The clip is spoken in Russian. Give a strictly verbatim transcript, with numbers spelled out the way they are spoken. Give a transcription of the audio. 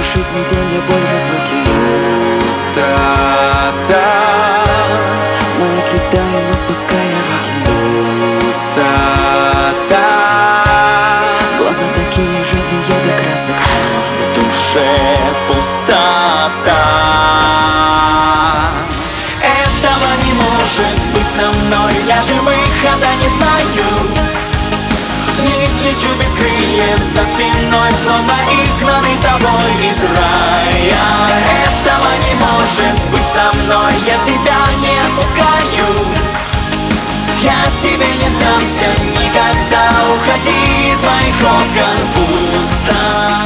души смятенье, боль, разлуки, пустота. мы отлетаем, отпуская руки. Пустота. Глаза такие жадные до красок, а в душе пустота. Этого не может быть со мной, я же выхода не знаю. Вниз лечу без крыльев, за спиной словно изгнанный тобой из рая. Этого не может быть со мной, я тебя не отпускаю. Я тебе не сдамся никогда, уходи из моих окон. Пусто.